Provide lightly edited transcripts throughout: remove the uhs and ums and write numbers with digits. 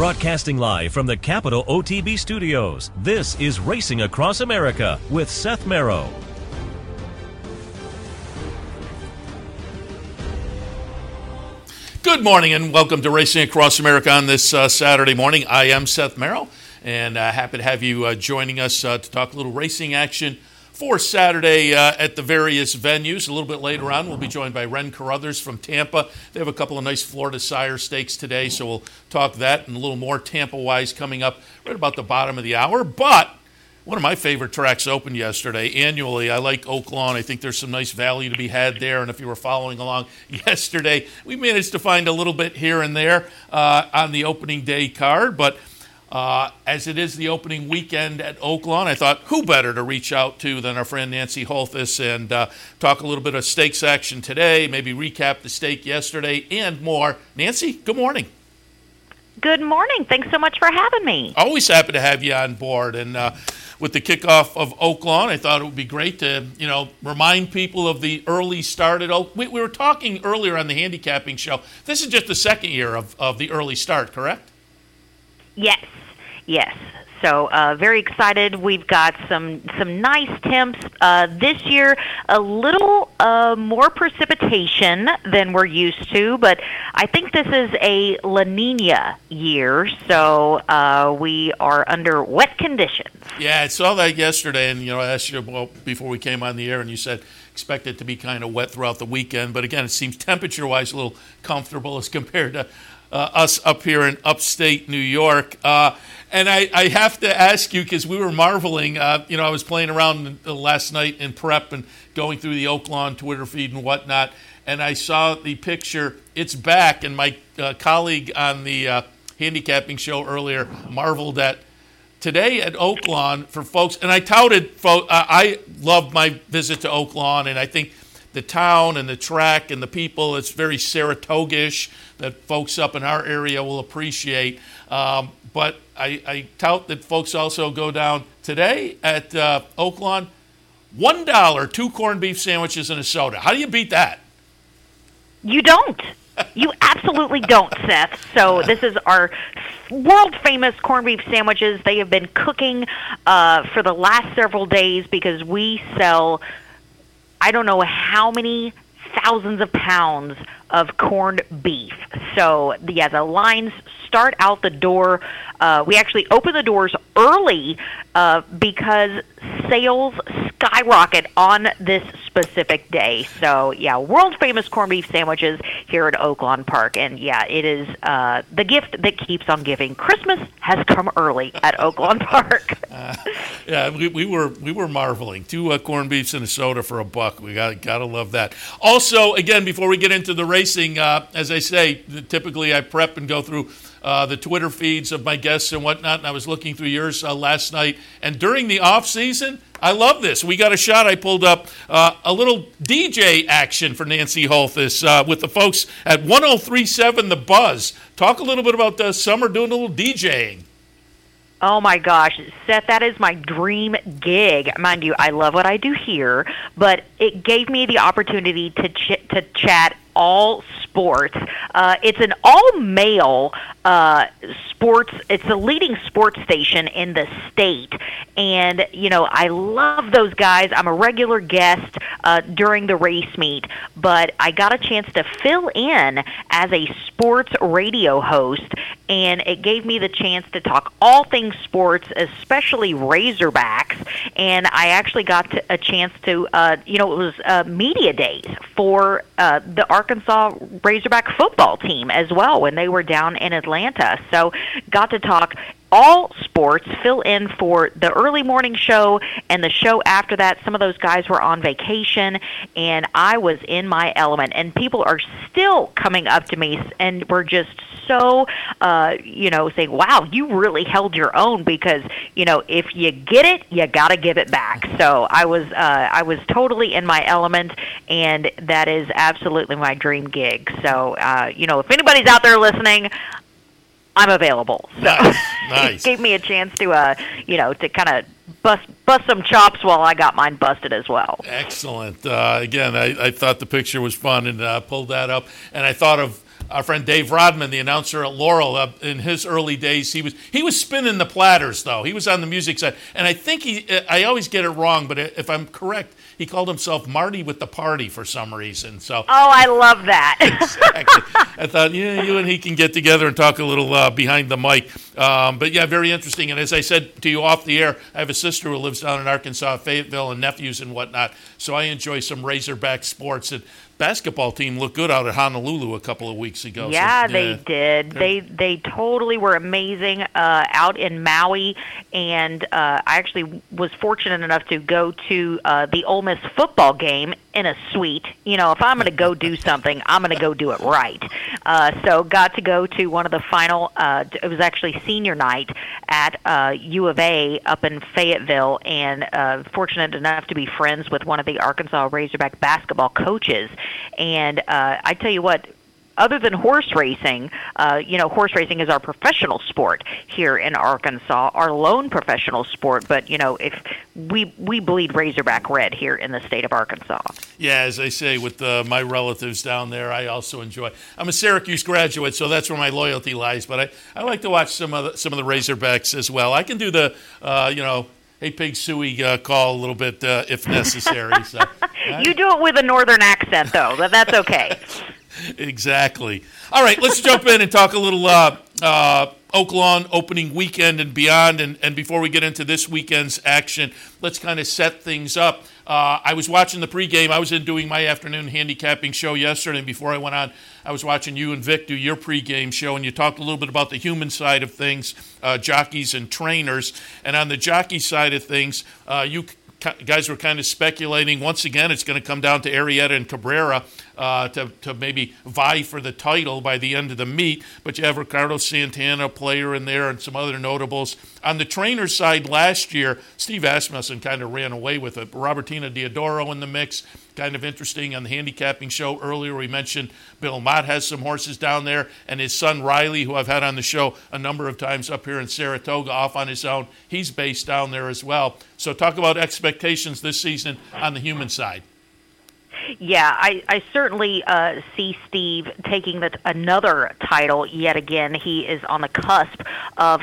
Broadcasting live from the Capital OTB studios, this is Racing Across America with Seth Merrow. Good morning and welcome to Racing Across America on this Saturday morning. I am Seth Merrow and happy to have you joining us to talk a little racing action for Saturday at the various venues. A little bit later on, we'll be joined by Ren Carruthers from Tampa. They have a couple of nice Florida Sire Stakes today, so we'll talk that and a little more Tampa-wise coming up right about the bottom of the hour. But one of my favorite tracks opened yesterday. Annually, I like Oaklawn. I think there's some nice value to be had there. And if you were following along yesterday, we managed to find a little bit here and there on the opening day card. But as it is the opening weekend at Oaklawn, I thought who better to reach out to than our friend Nancy Holthus and talk a little bit of stakes action today, maybe recap the stake yesterday and more. Nancy, good morning. Good morning. Thanks so much for having me. Always happy to have you on board. And with the kickoff of Oaklawn, I thought it would be great to, remind people of the early start at Oak. We were talking earlier on the handicapping show. This is just the second year of the early start, correct? Yes. So very excited. We've got some nice temps this year. A little more precipitation than we're used to, but I think this is a La Nina year, so we are under wet conditions. Yeah, I saw that yesterday, and I asked you before we came on the air, and you said expect it to be kind of wet throughout the weekend. But again, it seems temperature-wise a little comfortable as compared to us up here in upstate New York. And I have to ask you, because we were marveling, I was playing around last night in prep and going through the Oaklawn Twitter feed and whatnot, and I saw the picture, it's back, and my colleague on the handicapping show earlier marveled at today at Oaklawn for folks, and I touted, I love my visit to Oaklawn, and I think the town and the track and the people, it's very Saratoga-ish that folks up in our area will appreciate. But I tout that folks also go down today at Oaklawn, $1, 2 corned beef sandwiches and a soda. How do you beat that? You don't. You absolutely don't, Seth. So this is our world-famous corned beef sandwiches. They have been cooking for the last several days because we sell I don't know how many thousands of pounds of corned beef. So, the lines start out the door. We actually open the doors early because sales skyrocket on this specific day. So, world-famous corned beef sandwiches here at Oaklawn Park. And, it is the gift that keeps on giving. Christmas has come early at Oaklawn Park. We were marveling. 2 corned beefs and a soda for $1. We gotta love that. Also, again, before we get into the racing, as I say, typically I prep and go through the Twitter feeds of my guests and whatnot, and I was looking through yours last night. And during the off season, I love this. We got a shot. I pulled up a little DJ action for Nancy Holthus with the folks at 103.7 The Buzz. Talk a little bit about the summer doing a little DJing. Oh, my gosh, Seth, that is my dream gig. Mind you, I love what I do here, but it gave me the opportunity to chat all sports. It's an all-male sports. It's the leading sports station in the state, and I love those guys. I'm a regular guest during the race meet, but I got a chance to fill in as a sports radio host, and it gave me the chance to talk all things sports, especially Razorbacks, and I actually got a chance to, it was media days for the Arkansas Razorback football team as well when they were down in Atlanta. So got to talk all sports, fill in for the early morning show and the show after that. Some of those guys were on vacation, and I was in my element. And people are still coming up to me and were just so, saying, wow, you really held your own because, if you get it, you got to give it back. So I was totally in my element, and that is absolutely my dream gig. So, if anybody's out there listening, I'm available. So nice. Gave me a chance to, to kind of bust some chops while I got mine busted as well. Excellent. Again, I thought the picture was fun and pulled that up. And I thought of our friend Dave Rodman, the announcer at Laurel, in his early days, he was spinning the platters, though. He was on the music side. And I think I always get it wrong, but if I'm correct, he called himself Marty with the Party for some reason. So, I love that. Exactly. I thought, you and he can get together and talk a little behind the mic. But yeah, very interesting. And as I said to you off the air, I have a sister who lives down in Arkansas, Fayetteville, and nephews and whatnot. So I enjoy some Razorback sports. And basketball team looked good out at Honolulu a couple of weeks ago. Yeah, they did. They totally were amazing out in Maui, and I actually was fortunate enough to go to the Ole Miss football game in a suite. If I'm going to go do something, I'm going to go do it right. So got to go to one of the final, it was actually senior night at U of A up in Fayetteville, and fortunate enough to be friends with one of the Arkansas Razorback basketball coaches. And I tell you what, other than horse racing, horse racing is our professional sport here in Arkansas, our lone professional sport. But, if we bleed Razorback red here in the state of Arkansas. Yeah, as I say, with my relatives down there, I also enjoy. I'm a Syracuse graduate, so that's where my loyalty lies. But I like to watch some of the Razorbacks as well. I can do the, hey, Pig Suey call a little bit if necessary. So, you do it with a northern accent, though. That's okay. Exactly. All right, let's jump in and talk a little Oaklawn opening weekend and beyond. And before we get into this weekend's action, let's kind of set things up. I was watching the pregame. I was doing my afternoon handicapping show yesterday, and before I went on, I was watching you and Vic do your pregame show, and you talked a little bit about the human side of things, jockeys and trainers. And on the jockey side of things, you guys were kind of speculating. Once again, it's going to come down to Arrieta and Cabrera to maybe vie for the title by the end of the meet. But you have Ricardo Santana, a player in there, and some other notables. On the trainer side last year, Steve Asmussen kind of ran away with it. Robertina Diodoro in the mix. Kind of interesting. On the handicapping show earlier, we mentioned Bill Mott has some horses down there, and his son Riley, who I've had on the show a number of times up here in Saratoga off on his own, he's based down there as well. So talk about expectations this season on the human side. Yeah, I certainly see Steve taking another title yet again. He is on the cusp of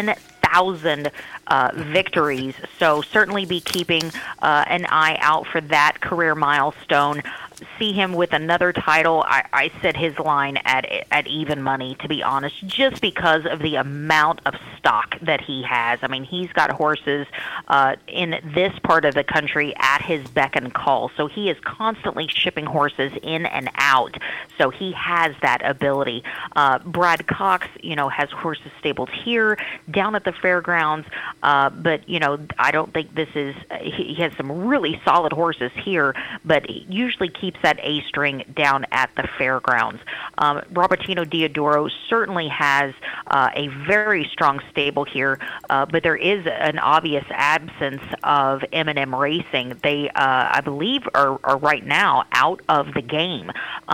10,000 victories, so certainly be keeping an eye out for that career milestone. See him with another title. I set his line at even money, to be honest, just because of the amount of stock that he has. I mean, he's got horses in this part of the country at his beck and call, so he is constantly shipping horses in and out, so he has that ability. Brad Cox, has horses stabled here, down at the fairgrounds, but, I don't think this is, he has some really solid horses here, but usually keeps that A string down at the fairgrounds. Robertino Diodoro certainly has a very strong stable here, but there is an obvious absence of M&M Racing. They, I believe, are right now out of the game.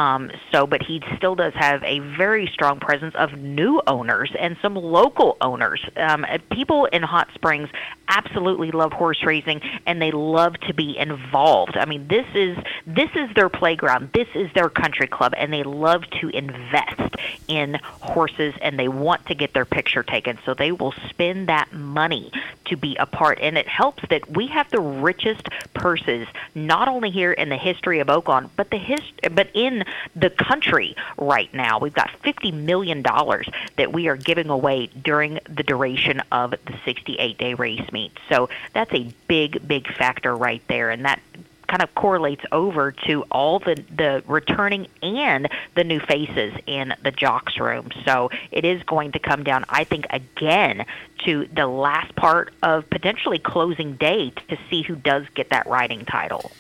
But he still does have a very strong presence of new owners and some local owners. People in Hot Springs absolutely love horse racing, and they love to be involved. I mean, this is their playground. This is their country club, and they love to invest in horses, and they want to get their picture taken. So they will spend that money to be a part. And it helps that we have the richest purses, not only here in the history of Oaklawn, but in the country right now. We've got $50 million that we are giving away during the duration of the 68-day race meet. So that's a big, big factor right there, and that kind of correlates over to all the returning and the new faces in the jocks room. So it is going to come down, I think, again to the last part of potentially closing day to see who does get that riding title.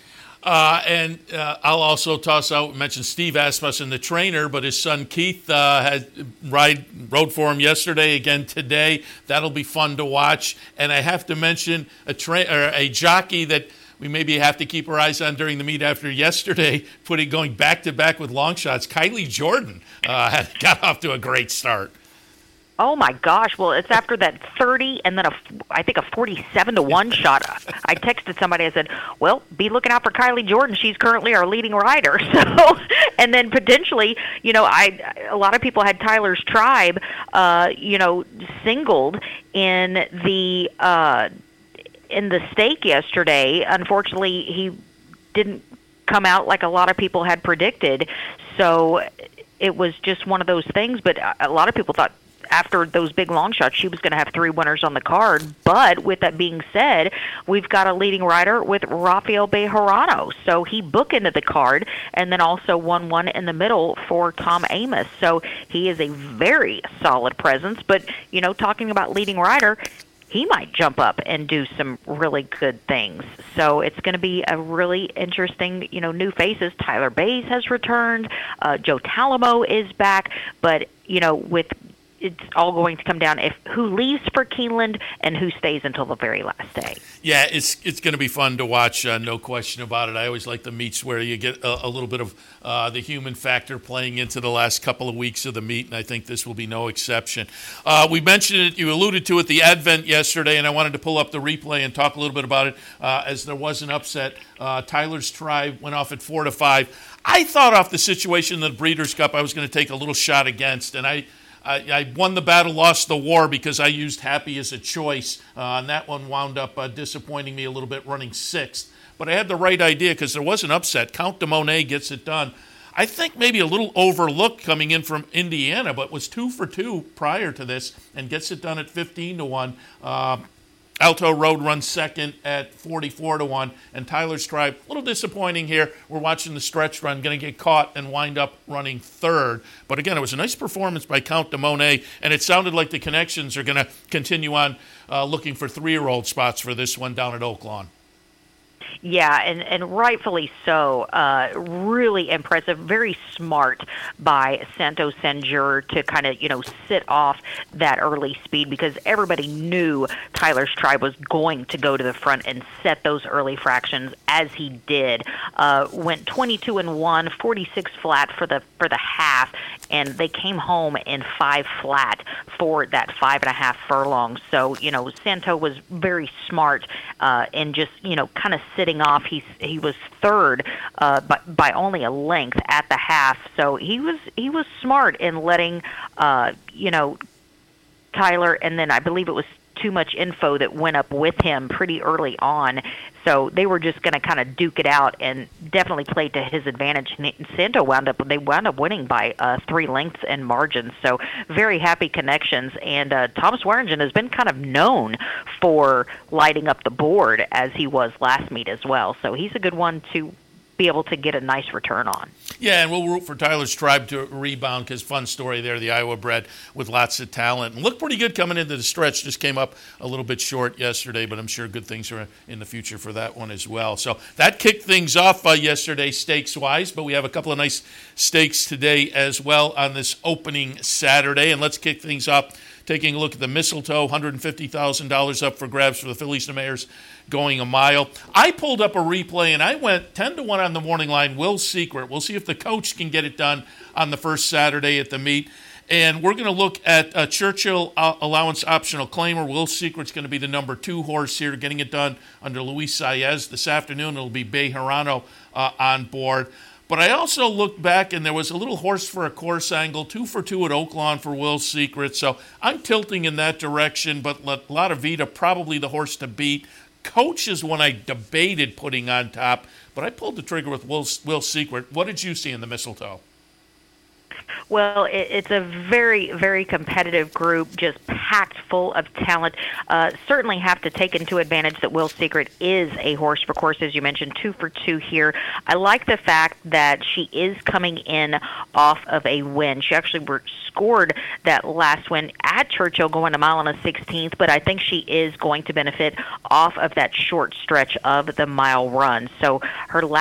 I'll also toss out, mention Steve Asmussen, the trainer, but his son Keith rode for him yesterday, again today. That'll be fun to watch. And I have to mention a jockey that we maybe have to keep our eyes on during the meet after yesterday, going back-to-back with long shots. Kylie Jordan got off to a great start. Oh my gosh! Well, it's after that 30 and then I think a 47-1 shot. I texted somebody. I said, "Well, be looking out for Kylie Jordan. She's currently our leading rider." So, and then potentially, a lot of people had Tyler's Tribe, singled in the stake yesterday. Unfortunately, he didn't come out like a lot of people had predicted. So it was just one of those things. But a lot of people thought, after those big long shots, she was going to have 3 winners on the card. But with that being said, we've got a leading rider with Rafael Bejarano. So he bookended the card and then also won one in the middle for Tom Amoss. So he is a very solid presence. But, talking about leading rider, he might jump up and do some really good things. So it's going to be a really interesting, new faces. Tyler Bays has returned. Joe Talamo is back. But, it's all going to come down if who leaves for Keeneland and who stays until the very last day. Yeah, it's going to be fun to watch, no question about it. I always like the meets where you get a little bit of the human factor playing into the last couple of weeks of the meet, and I think this will be no exception. We mentioned it, you alluded to it, the Advent yesterday, and I wanted to pull up the replay and talk a little bit about it as there was an upset. Tyler's Tribe went off at 4-5. I thought off the situation in the Breeders' Cup I was going to take a little shot against, and I won the battle, lost the war because I used Happy as a choice, and that one wound up disappointing me a little bit, running 6th. But I had the right idea because there was an upset. Count de Monet gets it done. I think maybe a little overlooked coming in from Indiana, but was 2 for 2 prior to this and gets it done at 15-1. Alto Road runs second at 44-1, and Tyler's Tribe, a little disappointing here. We're watching the stretch run, going to get caught and wind up running third. But again, it was a nice performance by Count de Monet, and it sounded like the Connections are going to continue on looking for 3-year-old spots for this one down at Oaklawn. Yeah, and rightfully so. Really impressive, very smart by Santo Senjur to kind of, sit off that early speed because everybody knew Tyler's Tribe was going to go to the front and set those early fractions as he did. Went 22-1, 46 flat for the half, and they came home in 5 flat for that 5.5 furlongs. So, Santo was very smart in just, kind of sitting off. He was third by only a length at the half. So he was smart in letting Tyler, and then I believe it was Too Much Info that went up with him pretty early on. So they were just going to kind of duke it out and definitely played to his advantage. Santo wound up winning by 3 lengths in margins. So very happy Connections. And Thomas Warringen has been kind of known for lighting up the board as he was last meet as well. So he's a good one to be able to get a nice return on. Yeah, and we'll root for Tyler's Tribe to rebound because fun story there, the Iowa bred with lots of talent. And looked pretty good coming into the stretch. Just came up a little bit short yesterday, but I'm sure good things are in the future for that one as well. So that kicked things off yesterday stakes-wise, but we have a couple of nice stakes today as well on this opening Saturday. And let's kick things off taking a look at the Mistletoe, $150,000 up for grabs for the Fillies and Mares going a mile. I pulled up a replay, and I went 10-1 on the morning line, Will's Secret. We'll see if the coach can get it done on the first Saturday at the meet. And we're going to look at Churchill Allowance Optional Claimer. Will's Secret's going to be the number 2 horse here, getting it done under Luis Saez. This afternoon it'll be Bejarano on board. But I also looked back, and there was a little horse for a course angle, 2 for 2 at Oaklawn for Will's Secret. So I'm tilting in that direction, but La Vita probably the horse to beat. Coach is one I debated putting on top, but I pulled the trigger with Will's Secret. What did you see in the Mistletoe? Well, it's a very, very competitive group, just packed full of talent. Certainly have to take into advantage that Will's Secret is a horse for course, as you mentioned, 2 for 2 here. I like the fact that she is coming in off of a win. She actually scored that last win at Churchill going a mile and a 16th, but I think she is going to benefit off of that short stretch of the mile run. So her last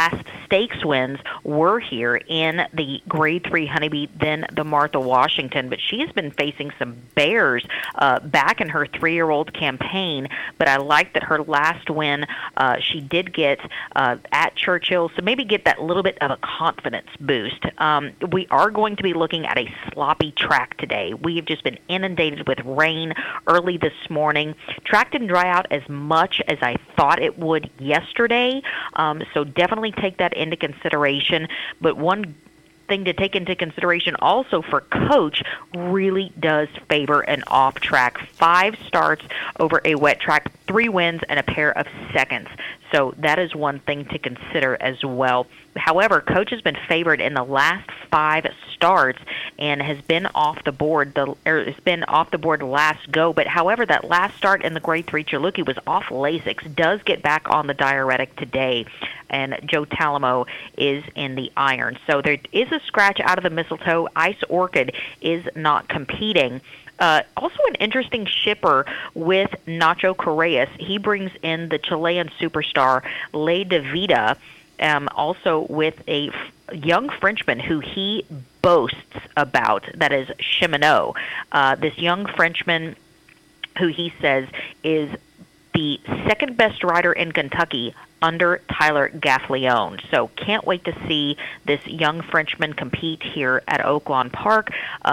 stakes wins were here in the Grade 3 Honeybee, then the Martha Washington. But she has been facing some bears back in her 3-year-old campaign. But I like that her last win she did get at Churchill, so maybe get that little bit of a confidence boost. We are going to be looking at a sloppy track today. We have just been inundated with rain early this morning. Track didn't dry out as much as I thought it would yesterday, so definitely take that into consideration. But one thing to take into consideration also for Coach really does favor an off-track. 5 starts over a wet track, 3 wins, and a pair of seconds. So that is one thing to consider as well. However, Coach has been favored in the last 5 starts and has been off the board. It's been off the board last go. But however, that last start in the Grade 3 Chaluki was off Lasix. Does get back on the diuretic today, and Joe Talamo is in the iron. So there is a scratch out of the Mistletoe. Ice Orchid is not competing. Also an interesting shipper with Nacho Correas. He brings in the Chilean superstar Le De Vida, also with a young Frenchman who he boasts about, that is Cheminot. This young Frenchman who he says is the second best rider in Kentucky under Tyler Gaffalione. So can't wait to see this young Frenchman compete here at Oaklawn Park.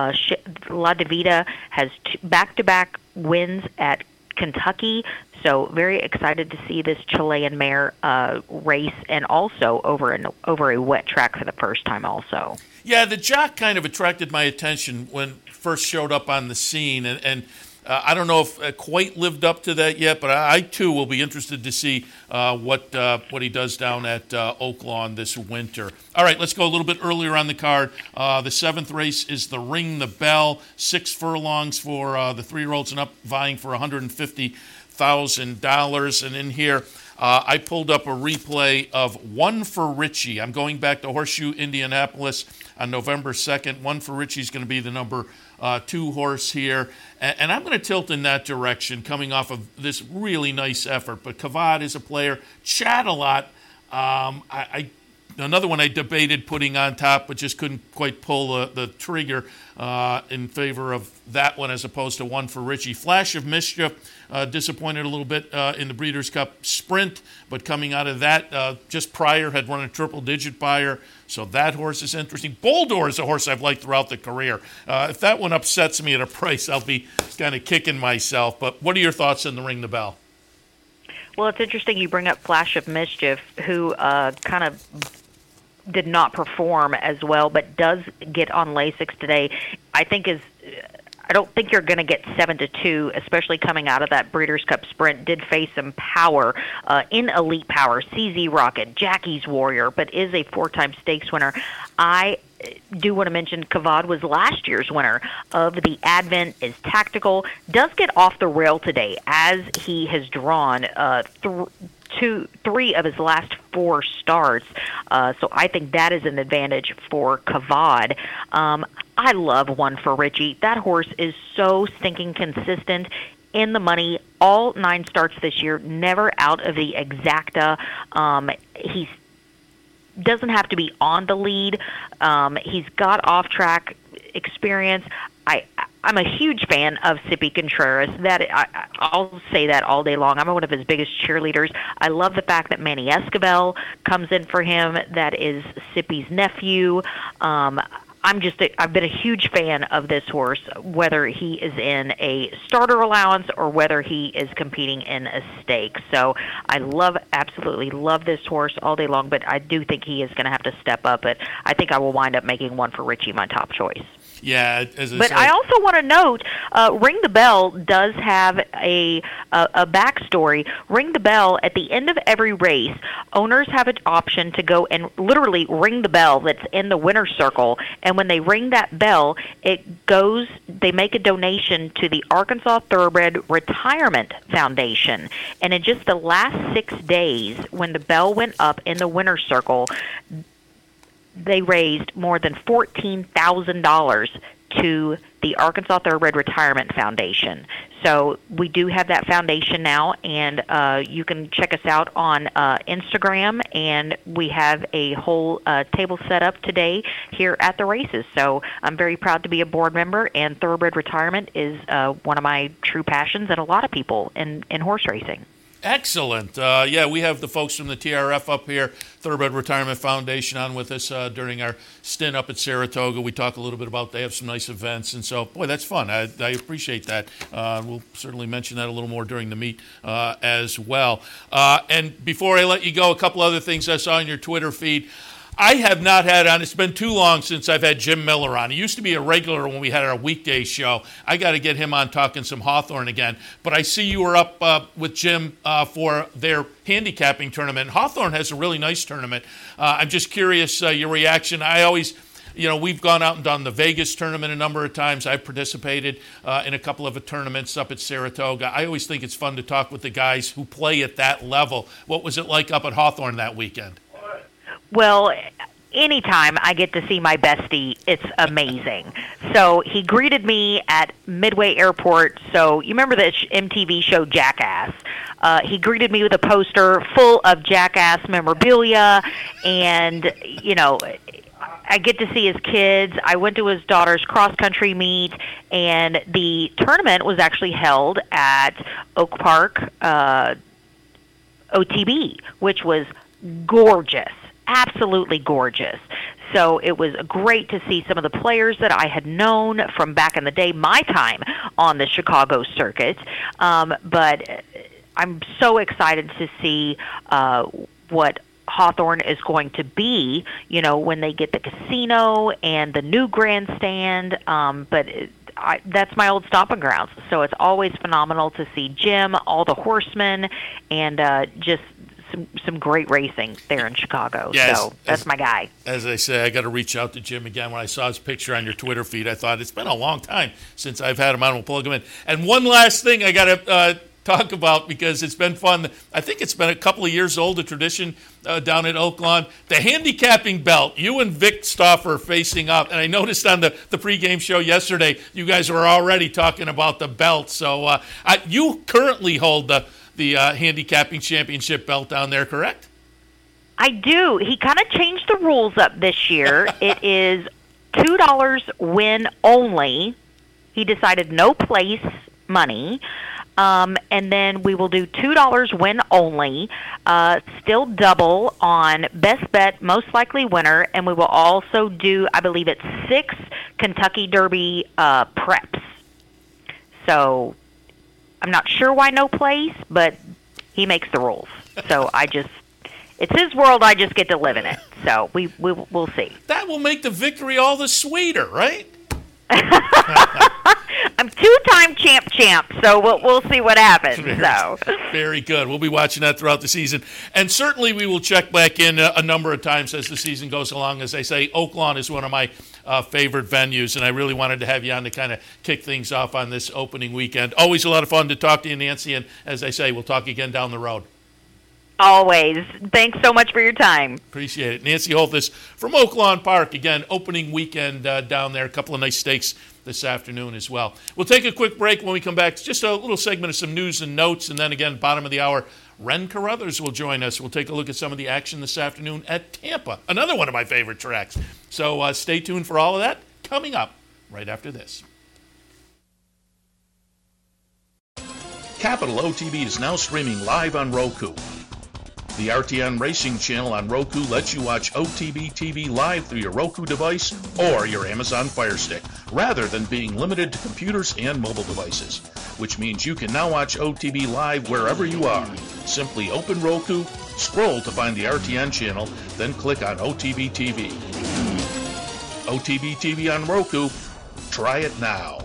La De Vida has back-to-back wins at Kentucky, so very excited to see this Chilean mare race, and also over a wet track for the first time also. Yeah, the jock kind of attracted my attention when first showed up on the scene, and I don't know if it quite lived up to that yet, but I too will be interested to see what he does down at Oaklawn this winter. All right, let's go a little bit earlier on the card. The 7th race is the Ring the Bell, 6 furlongs for the 3-year-olds and up, vying for $150,000. And in here, I pulled up a replay of One for Richie. I'm going back to Horseshoe, Indianapolis on November 2nd. One for Richie is going to be the number 2 horse here. And I'm going to tilt in that direction coming off of this really nice effort. But Kavad is a player. Chat a lot. Another one I debated putting on top, but just couldn't quite pull the trigger in favor of that one as opposed to One for Richie. Flash of Mischief disappointed a little bit in the Breeders' Cup Sprint, but coming out of that just prior had run a triple-digit buyer, so that horse is interesting. Boldor is a horse I've liked throughout the career. If that one upsets me at a price, I'll be kind of kicking myself. But what are your thoughts on the Ring the Bell? Well, it's interesting you bring up Flash of Mischief, who kind of did not perform as well, but does get on Lasix today. I don't think you're going to get 7-2, especially coming out of that Breeders' Cup Sprint. Did face some power in Elite Power, CZ Rocket, Jackie's Warrior, but is a 4-time stakes winner. I do want to mention Kavad was last year's winner of the Advent, is tactical, does get off the rail today as he has drawn 3 of his last 4 starts. So I think that is an advantage for Kavad. I love One for Richie. That horse is so stinking consistent, in the money, all 9 starts this year, never out of the exacta. He doesn't have to be on the lead. He's got off-track experience. I'm a huge fan of Sippy Contreras. I'll say that all day long. I'm one of his biggest cheerleaders. I love the fact that Manny Escobar comes in for him. That is Sippy's nephew. I've been a huge fan of this horse, whether he is in a starter allowance or whether he is competing in a stake. So I absolutely love this horse all day long, but I do think he is going to have to step up. But I think I will wind up making One for Richie my top choice. Yeah, I also want to note, Ring the Bell does have a backstory. Ring the Bell, at the end of every race, owners have an option to go and literally ring the bell that's in the winner's circle, and when they ring that bell, they make a donation to the Arkansas Thoroughbred Retirement Foundation. And in just the last 6 days, when the bell went up in the winner's circle, they raised more than $14,000 to the Arkansas Thoroughbred Retirement Foundation. So we do have that foundation now, and you can check us out on Instagram, and we have a whole table set up today here at the races. So I'm very proud to be a board member, and Thoroughbred Retirement is one of my true passions and a lot of people in horse racing. Excellent. Yeah, we have the folks from the TRF up here, Thoroughbred Retirement Foundation, on with us during our stint up at Saratoga. We talk a little bit about they have some nice events, and so, boy, that's fun. I appreciate that. We'll certainly mention that a little more during the meet as well. And before I let you go, a couple other things I saw in your Twitter feed. I have not had on, it's been too long since I've had Jim Miller on. He used to be a regular when we had our weekday show. I got to get him on talking some Hawthorne again. But I see you were up with Jim for their handicapping tournament. Hawthorne has a really nice tournament. I'm just curious your reaction. I always, we've gone out and done the Vegas tournament a number of times. I've participated in a couple of tournaments up at Saratoga. I always think it's fun to talk with the guys who play at that level. What was it like up at Hawthorne that weekend? Well, anytime I get to see my bestie, it's amazing. So he greeted me at Midway Airport. So you remember the MTV show Jackass? He greeted me with a poster full of Jackass memorabilia, and, I get to see his kids. I went to his daughter's cross-country meet, and the tournament was actually held at Oak Park OTB, which was gorgeous. Absolutely gorgeous. So it was great to see some of the players that I had known from back in the day, my time on the Chicago circuit. But I'm so excited to see what Hawthorne is going to be, when they get the casino and the new grandstand. That's my old stomping grounds. So it's always phenomenal to see Jim, all the horsemen, and just some great racing there in Chicago. Yes, so that's my guy. As I say, I got to reach out to Jim again. When I saw his picture on your Twitter feed, I thought it's been a long time since I've had him on. We'll plug him in. And one last thing I got to talk about, because it's been fun. I think it's been a couple of years old, a tradition down at Oaklawn. The handicapping belt, you and Vic Stauffer facing up. And I noticed on the pregame show yesterday, you guys were already talking about the belt. So you currently hold the handicapping championship belt down there, correct? I do. He kind of changed the rules up this year. It is $2 win only. He decided no place money. And then we will do $2 win only, still double on best bet, most likely winner, and we will also do, I believe it's 6 Kentucky Derby preps. So I'm not sure why no place, but he makes the rules. So it's his world, I just get to live in it. So we'll see. That will make the victory all the sweeter, right? I'm two-time champ, so we'll see what happens. Very good. We'll be watching that throughout the season. And certainly we will check back in a number of times as the season goes along. As I say, Oaklawn is one of my favorite venues, and I really wanted to have you on to kind of kick things off on this opening weekend. Always a lot of fun to talk to you, Nancy, and as I say, we'll talk again down the road. Always. Thanks so much for your time. Appreciate it. Nancy Holthus from Oaklawn Park. Again, opening weekend down there. A couple of nice stakes this afternoon as well. We'll take a quick break. When we come back, just a little segment of some news and notes, and then again, bottom of the hour, Ren Carruthers will join us. We'll take a look at some of the action this afternoon at Tampa, another one of my favorite tracks. So stay tuned for all of that coming up right after this. Capital OTB is now streaming live on Roku. The RTN Racing channel on Roku lets you watch OTB TV live through your Roku device or your Amazon Fire Stick, rather than being limited to computers and mobile devices, which means you can now watch OTB live wherever you are. Simply open Roku, scroll to find the RTN channel, then click on OTB TV. OTB TV on Roku. Try it now.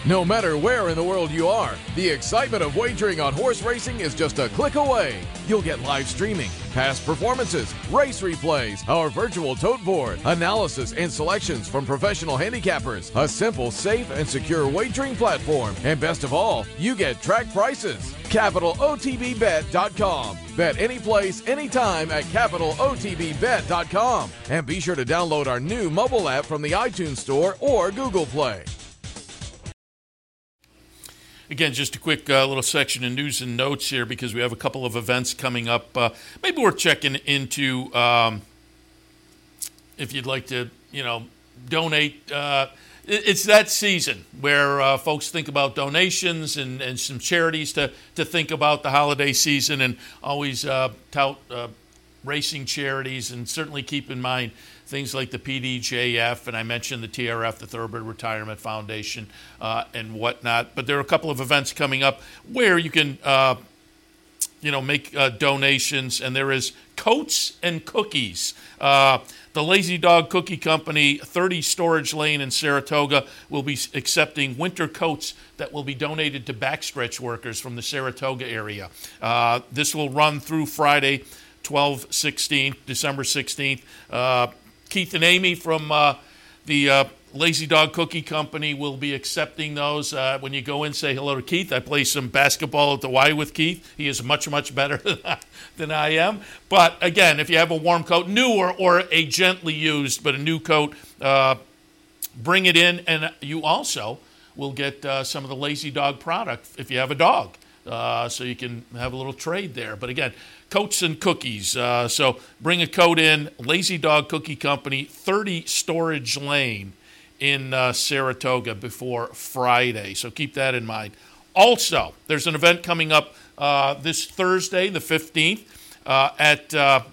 No matter where in the world you are, the excitement of wagering on horse racing is just a click away. You'll get live streaming, past performances, race replays, our virtual tote board, analysis and selections from professional handicappers, a simple, safe, and secure wagering platform, and best of all, you get track prices. CapitalOTBBet.com. Bet any place, anytime at CapitalOTBBet.com. And be sure to download our new mobile app from the iTunes Store or Google Play. Again, just a quick little section of news and notes here because we have a couple of events coming up. Maybe we're checking into if you'd like to, donate. It's that season where folks think about donations and some charities to think about the holiday season, and always tout racing charities, and certainly keep in mind things like the PDJF, and I mentioned the TRF, the Thoroughbred Retirement Foundation, and whatnot. But there are a couple of events coming up where you can, make donations, and there is Coats and Cookies. The Lazy Dog Cookie Company, 30 Storage Lane in Saratoga, will be accepting winter coats that will be donated to backstretch workers from the Saratoga area. This will run through Friday, December 16th. Keith and Amy from the Lazy Dog Cookie Company will be accepting those. When you go in, say hello to Keith. I play some basketball at the Y with Keith. He is much, much better than I am. But again, if you have a warm coat, new or a gently used, but a new coat, bring it in. And you also will get some of the Lazy Dog product if you have a dog. So you can have a little trade there. But again, Coats and Cookies. So bring a coat in. Lazy Dog Cookie Company, 30 Storage Lane in Saratoga before Friday. So keep that in mind. Also, there's an event coming up this Thursday, the 15th, at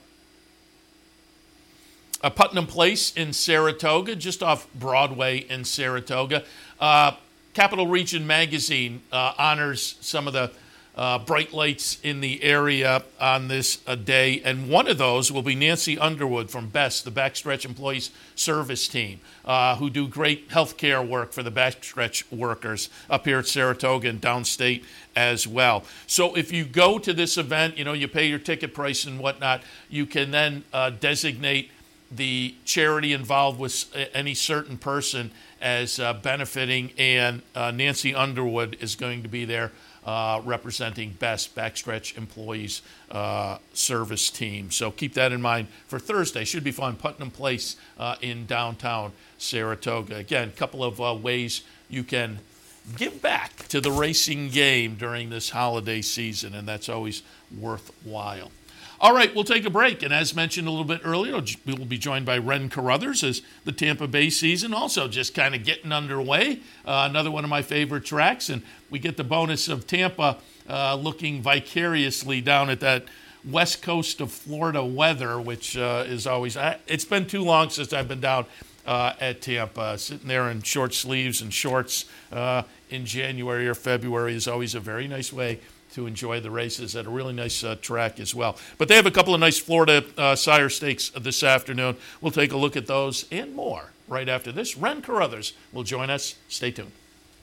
Putnam Place in Saratoga, just off Broadway in Saratoga. Capital Region Magazine honors some of the bright lights in the area on this day, and one of those will be Nancy Underwood from BEST, the Backstretch Employees Service Team, who do great healthcare work for the backstretch workers up here at Saratoga and downstate as well. So if you go to this event, you pay your ticket price and whatnot, you can then designate the charity involved with any certain person as benefiting, and Nancy Underwood is going to be there representing BEST, Backstretch Employees Service Team. So keep that in mind for Thursday. Should be fun. Putnam Place in downtown Saratoga. Again, a couple of ways you can give back to the racing game during this holiday season, and that's always worthwhile. All right, we'll take a break, and as mentioned a little bit earlier, we will be joined by Ren Carruthers as the Tampa Bay season also just kind of getting underway. Another one of my favorite tracks, and we get the bonus of Tampa looking vicariously down at that west coast of Florida weather, which is always, it's been too long since I've been down at Tampa. Sitting there in short sleeves and shorts in January or February is always a very nice way to enjoy the races at a really nice track as well. But they have a couple of nice Florida Sire Stakes this afternoon. We'll take a look at those and more right after this. Ren Carruthers will join us. Stay tuned.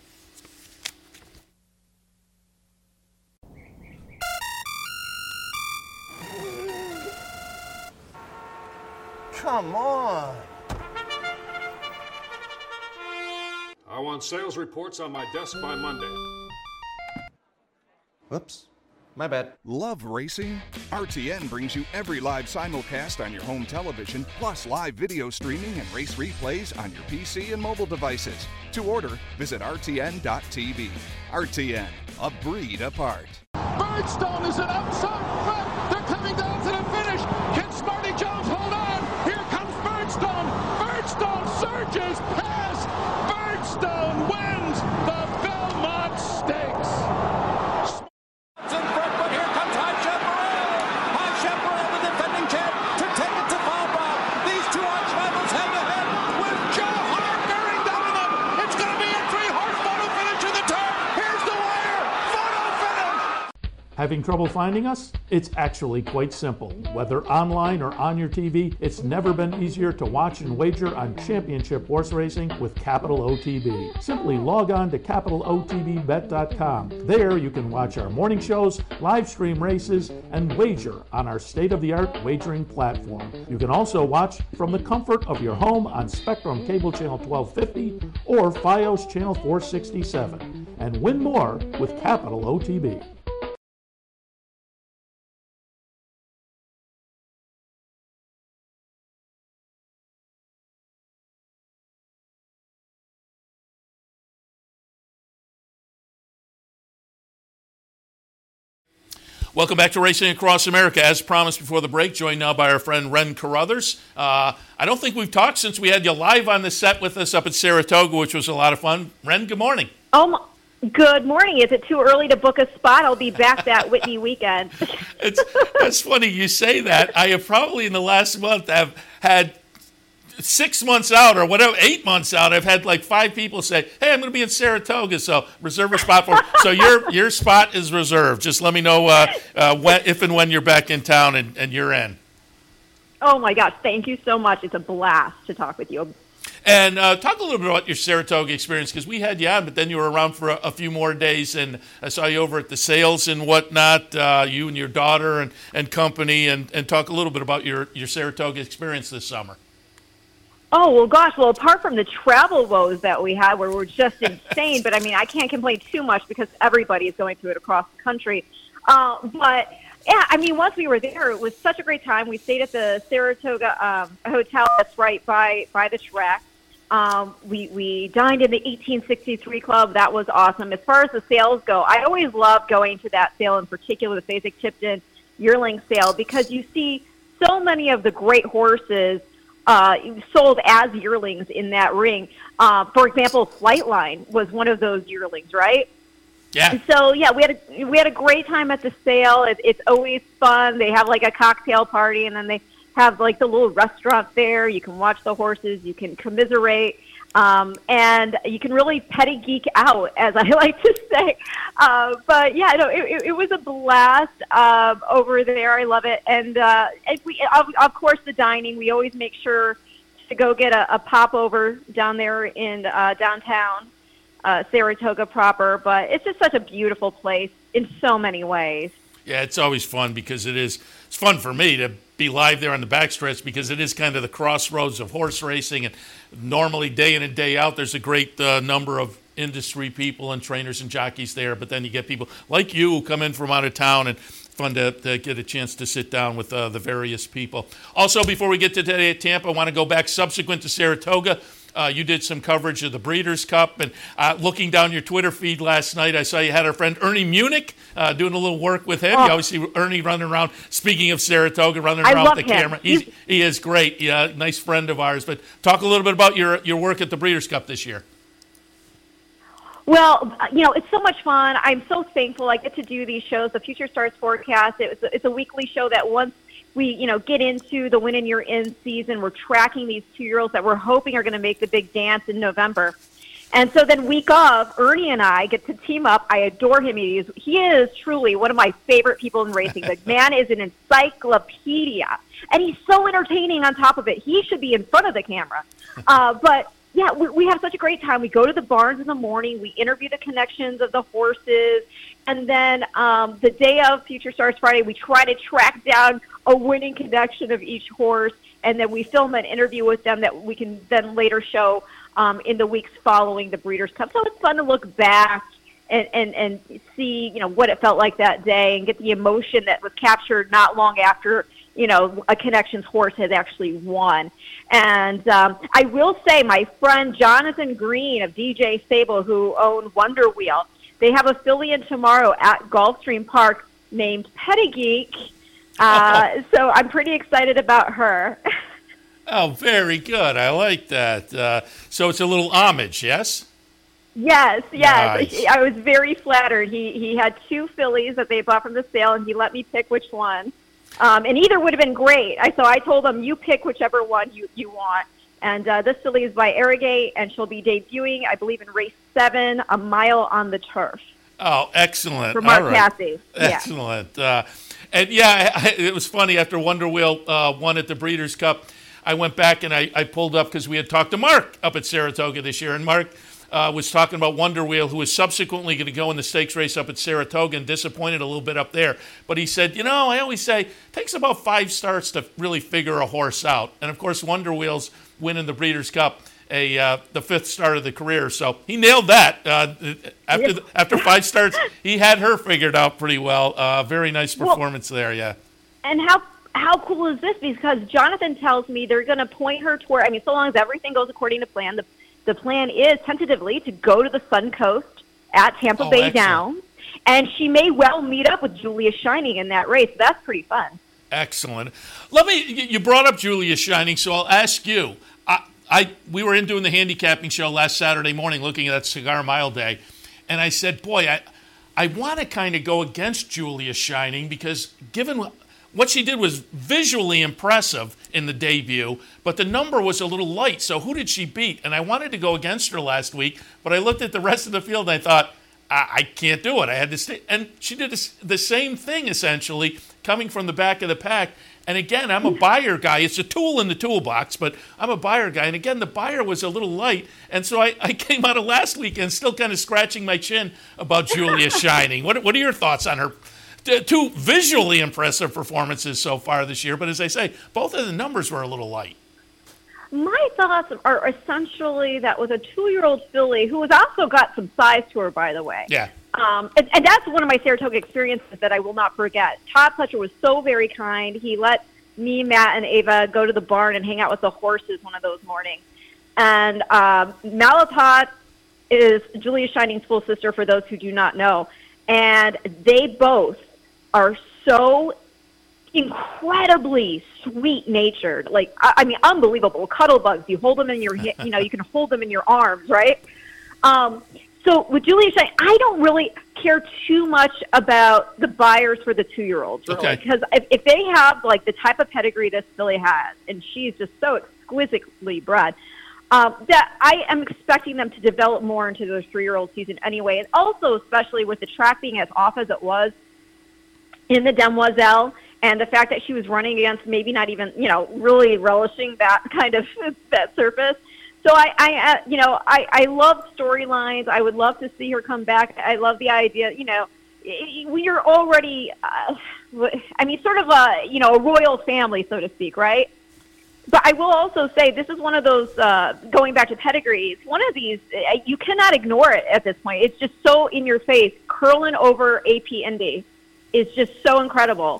Come on. I want sales reports on my desk by Monday. Whoops. My bad. Love racing? RTN brings you every live simulcast on your home television, plus live video streaming and race replays on your PC and mobile devices. To order, visit rtn.tv. RTN, a breed apart. Birdstone is an outside front. They're coming down to the finish. Can Smarty Jones hold on? Here comes Birdstone. Birdstone surges past. Birdstone wins the Belmont Stakes. Having trouble finding us? It's actually quite simple. Whether online or on your TV, it's never been easier to watch and wager on championship horse racing with Capital OTB. Simply log on to capitalotbbet.com. There you can watch our morning shows, live stream races, and wager on our state-of-the-art wagering platform. You can also watch from the comfort of your home on Spectrum Cable Channel 1250 or Fios Channel 467 and win more with Capital OTB. Welcome back to Racing Across America. As promised before the break, joined now by our friend Ren Carruthers. I don't think we've talked since we had you live on the set with us up at Saratoga, which was a lot of fun. Ren, good morning. Good morning. Is it too early to book a spot? I'll be back that Whitney weekend. It's funny you say that. I have probably in the last month have had 6 months out or whatever, 8 months out, I've had like 5 people say, hey, I'm going to be in Saratoga, so reserve a spot for me. So your spot is reserved. Just let me know if and when you're back in town and you're in. Oh, my gosh. Thank you so much. It's a blast to talk with you. And talk a little bit about your Saratoga experience, because we had you on, but then you were around for a few more days, and I saw you over at the sales and whatnot, you and your daughter and company, and talk a little bit about your Saratoga experience this summer. Oh, well, gosh. Well, apart from the travel woes that we had where we're just insane, but, I mean, I can't complain too much because everybody is going through it across the country. But, yeah, I mean, once we were there, it was such a great time. We stayed at the Saratoga hotel that's right by the track. We dined in the 1863 Club. That was awesome. As far as the sales go, I always love going to that sale, in particular the Fasig-Tipton yearling sale, because you see so many of the great horses sold as yearlings in that ring. For example, Flightline was one of those yearlings, right? Yeah. And so yeah, we had a great time at the sale. It's always fun. They have like a cocktail party, and then they have like the little restaurant there. You can watch the horses. You can commiserate. And you can really petty geek out, as I like to say. But yeah, no, it was a blast over there. I love it. And of course, the dining, we always make sure to go get a popover down there in downtown Saratoga proper. But it's just such a beautiful place in so many ways. Yeah, it's always fun because it's fun for me to be live there on the backstretch, because it is kind of the crossroads of horse racing, and normally day in and day out there's a great number of industry people and trainers and jockeys there, but then you get people like you who come in from out of town, and fun to get a chance to sit down with the various people. Also, before we get to today at Tampa, I want to go back subsequent to Saratoga. You did some coverage of the Breeders' Cup, and looking down your Twitter feed last night, I saw you had our friend Ernie Munich doing a little work with him. You always see Ernie running around, speaking of Saratoga, running around with the camera. He is great. Yeah, nice friend of ours. But talk a little bit about your work at the Breeders' Cup this year. Well, it's so much fun. I'm so thankful I get to do these shows, the Future Stars Forecast. It's a weekly show that once we, get into the Win and You're In season, we're tracking these 2-year-olds that we're hoping are going to make the big dance in November. And so then week of, Ernie and I get to team up. I adore him. He is truly one of my favorite people in racing. The man is an encyclopedia, and he's so entertaining on top of it. He should be in front of the camera. But yeah, we have such a great time. We go to the barns in the morning. We interview the connections of the horses. And then the day of Future Stars Friday, we try to track down a winning connection of each horse. And then we film an interview with them that we can then later show in the weeks following the Breeders' Cup. So it's fun to look back and see, what it felt like that day, and get the emotion that was captured not long after, a Connections horse has actually won. And I will say my friend Jonathan Green of DJ Sable, who owned Wonder Wheel, they have a filly-in tomorrow at Gulfstream Park named Petty Geek. So I'm pretty excited about her. Oh, very good. I like that. So it's a little homage, yes? Yes. Nice. I was very flattered. He had 2 fillies that they bought from the sale, and he let me pick which one. And either would have been great. So I told him, you pick whichever one you want. And this filly is by Arrogate, and she'll be debuting, I believe, in race 7, a mile on the turf. Oh, excellent. For Mark All right. Casse. Excellent. And yeah, it was funny. After Wonder Wheel won at the Breeders' Cup, I went back and I pulled up because we had talked to Mark up at Saratoga this year. And Mark was talking about Wonder Wheel, who was subsequently going to go in the stakes race up at Saratoga and disappointed a little bit up there. But he said, I always say it takes about 5 starts to really figure a horse out. And, of course, Wonder Wheel's winning the Breeders' Cup, the 5th start of the career. So he nailed that. After 5 starts, he had her figured out pretty well. Very nice performance there, yeah. And how cool is this? Because Jonathan tells me they're going to point her toward, so long as everything goes according to plan, the plan is tentatively to go to the Sun Coast at Tampa Bay excellent. Downs, and she may well meet up with Julia Shining in that race. That's pretty fun. Excellent. You brought up Julia Shining, so I'll ask you. We were in doing the handicapping show last Saturday morning looking at that Cigar Mile Day, and I said, boy, I want to kind of go against Julia Shining because given what she did was visually impressive in the debut, but the number was a little light. So who did she beat? And I wanted to go against her last week, but I looked at the rest of the field and I thought, I can't do it. I had to stay. And she did the same thing, essentially, coming from the back of the pack. And again, I'm a buyer guy. It's a tool in the toolbox, but I'm a buyer guy. And again, the buyer was a little light. And so I came out of last weekend still kind of scratching my chin about Julia Shining. What are your thoughts on her? 2 visually impressive performances so far this year, but as I say, both of the numbers were a little light. My thoughts are essentially that with a 2-year-old filly who has also got some size to her, by the way. Yeah. And that's one of my Saratoga experiences that I will not forget. Todd Pletcher was so very kind. He let me, Matt, and Ava go to the barn and hang out with the horses one of those mornings. And Malapat is Julia Shining's full sister, for those who do not know. And they both are so incredibly sweet-natured, unbelievable cuddle bugs. You hold them in your, you can hold them in your arms, right? So with Julia Shining, I don't really care too much about the buyers for the 2-year-olds, really, because if they have the type of pedigree this filly has, and she's just so exquisitely bred, that I am expecting them to develop more into their 3-year-old season anyway, and also especially with the track being as off as it was in the Demoiselle, and the fact that she was running against maybe not even, really relishing that kind of that surface. So I love storylines. I would love to see her come back. I love the idea, we're already, sort of a royal family, so to speak, right? But I will also say this is one of those, going back to pedigrees, one of these, you cannot ignore it at this point. It's just so in your face. Curlin over AP Indy is just so incredible.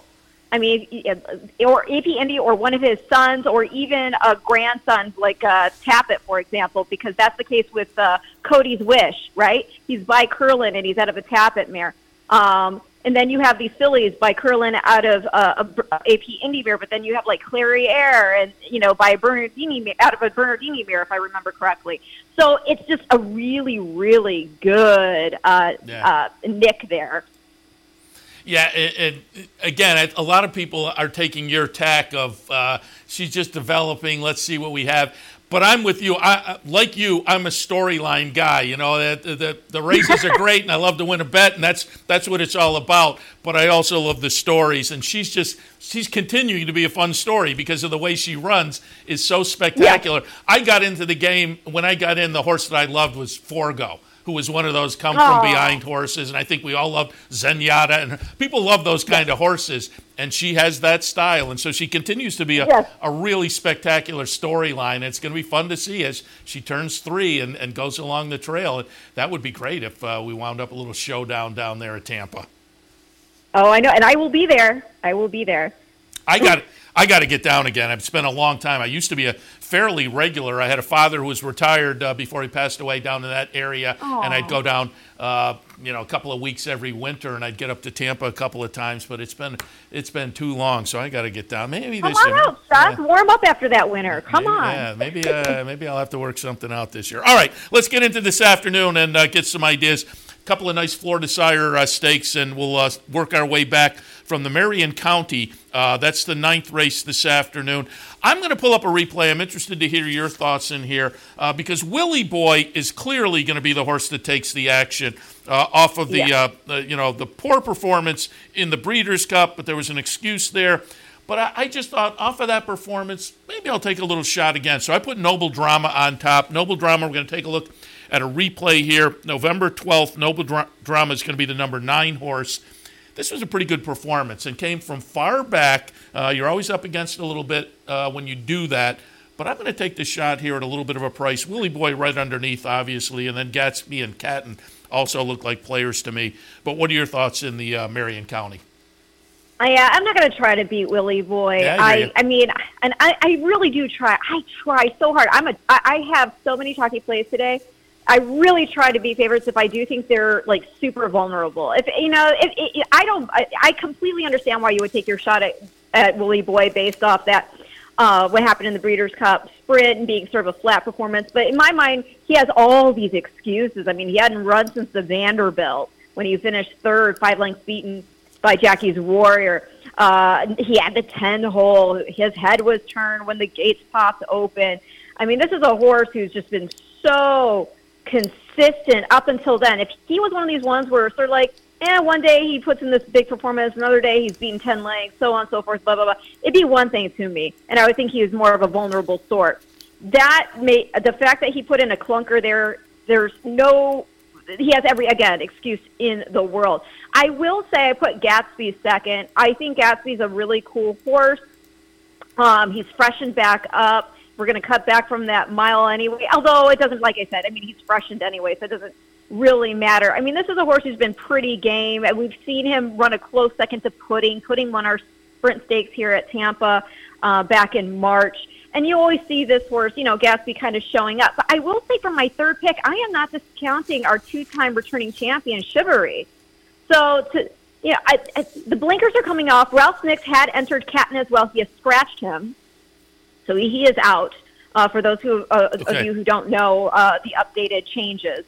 Or AP Indy or one of his sons or even a grandson like Tappet, for example, because that's the case with Cody's Wish, right? He's by Curlin and he's out of a Tappet mare. And then you have these fillies by Curlin out of AP Indy mare, but then you have Clary Air and, by Bernardini, out of a Bernardini mare, if I remember correctly. So it's just a really, really good nick there. Yeah, again, a lot of people are taking your tack of she's just developing, let's see what we have. But I'm with you. Like you, I'm a storyline guy. The races are great, and I love to win a bet, and that's what it's all about. But I also love the stories, and she's continuing to be a fun story because of the way she runs is so spectacular. Yeah. I got into the game, when I got in, the horse that I loved was Forgo, who was one of those come-from-behind horses, and I think we all loved Zenyatta, and people love those kind of horses, and she has that style, and so she continues to be a really spectacular storyline. It's going to be fun to see as she turns 3 and goes along the trail. That would be great if we wound up a little showdown down there at Tampa. Oh, I know, and I will be there. I got to get down again. I've spent a long time. I used to be a fairly regular. I had a father who was retired before he passed away down in that area, and I'd go down, a couple of weeks every winter, and I'd get up to Tampa a couple of times. But it's been too long, so I got to get down. Maybe Come on out, Seth. Warm up after that winter. Come on. Yeah, maybe I'll have to work something out this year. All right, let's get into this afternoon and get some ideas. couple of nice Florida Sire stakes, and we'll work our way back from the Marion County. That's the 9th race this afternoon. I'm going to pull up a replay. I'm interested to hear your thoughts in here because Willie Boy is clearly going to be the horse that takes the action off of the poor performance in the Breeders' Cup, but there was an excuse there. But I just thought, off of that performance, maybe I'll take a little shot again. So I put Noble Drama on top. Noble Drama, we're going to take a look at a replay here. November 12th, Noble Drama is going to be the number 9 horse. This was a pretty good performance and came from far back. You're always up against it a little bit when you do that. But I'm going to take the shot here at a little bit of a price. Willie Boy right underneath, obviously, and then Gatsby and Catton also look like players to me. But what are your thoughts in the Marion County? I'm not going to try to beat Willie Boy. Yeah, I mean, and I really do try. I try so hard. I have so many chalky plays today. I really try to be favorites if I do think they're like super vulnerable. I completely understand why you would take your shot at Willie Boy based off that what happened in the Breeders' Cup sprint and being sort of a flat performance. But in my mind, he has all these excuses. I mean, he hadn't run since the Vanderbilt when he finished 3rd, 5 lengths beaten by Jackie's Warrior. He had the 10-hole. His head was turned when the gates popped open. I mean, this is a horse who's just been so consistent up until then. If he was one of these ones where sort of like, one day he puts in this big performance, another day he's beaten 10 lengths, so on and so forth, blah, blah, blah, it'd be one thing to me, and I would think he was more of a vulnerable sort. The fact that he put in a clunker there, he has every, again, excuse in the world. I will say I put Gatsby second. I think Gatsby's a really cool horse. He's freshened back up. We're going to cut back from that mile anyway, although it doesn't, like I said, I mean, he's freshened anyway, so it doesn't really matter. I mean, this is a horse who's been pretty game, and we've seen him run a close second to Pudding. Pudding won our sprint stakes here at Tampa back in March. And you always see this horse, Gatsby kind of showing up. But I will say for my third pick, I am not discounting our 2-time returning champion, Chivalry. So, the blinkers are coming off. Ralph Snicks had entered Catton as well. He has scratched him. So he is out, for those of you who don't know the updated changes.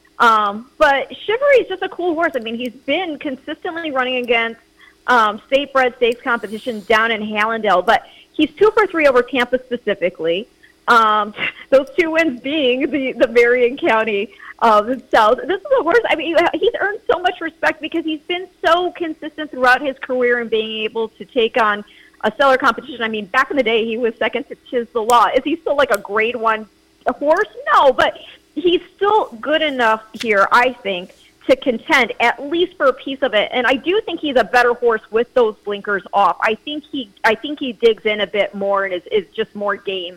But Chivalry is just a cool horse. I mean, he's been consistently running against state-bred stakes competition down in Hallandale, but he's 2 for 3 over Tampa specifically. Those 2 wins being the Marion County South. This is a horse, I mean, he's earned so much respect because he's been so consistent throughout his career in being able to take on a stellar competition. I mean, back in the day, he was second to Chiz the Law. Is he still like a grade 1 horse? No, but he's still good enough here, I think, to contend, at least for a piece of it. And I do think he's a better horse with those blinkers off. I think he digs in a bit more and is just more game.